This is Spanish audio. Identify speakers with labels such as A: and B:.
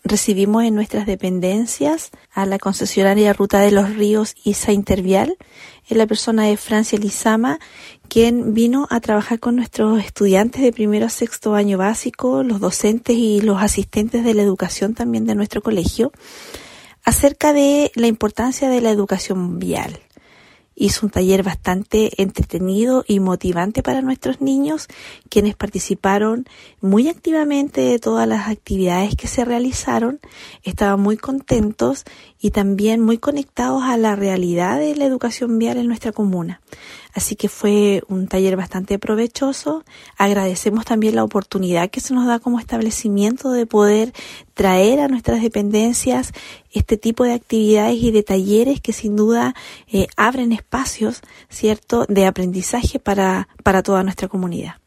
A: recibimos en nuestras dependencias a la concesionaria Ruta de los Ríos ISA Intervial, es la persona de Francia Lizama, quien vino a trabajar con nuestros estudiantes de primero a sexto año básico, los docentes y los asistentes de la educación también de nuestro colegio, acerca de la importancia de la educación vial. Hizo un taller bastante entretenido y motivante para nuestros niños, quienes participaron muy activamente de todas las actividades que se realizaron, estaban muy contentos y también muy conectados a la realidad de la educación vial en nuestra comuna. Así que fue un taller bastante provechoso. Agradecemos también la oportunidad que se nos da como establecimiento de poder traer a nuestras dependencias este tipo de actividades y de talleres que sin duda abren espacios, ¿cierto?, de aprendizaje para toda nuestra comunidad.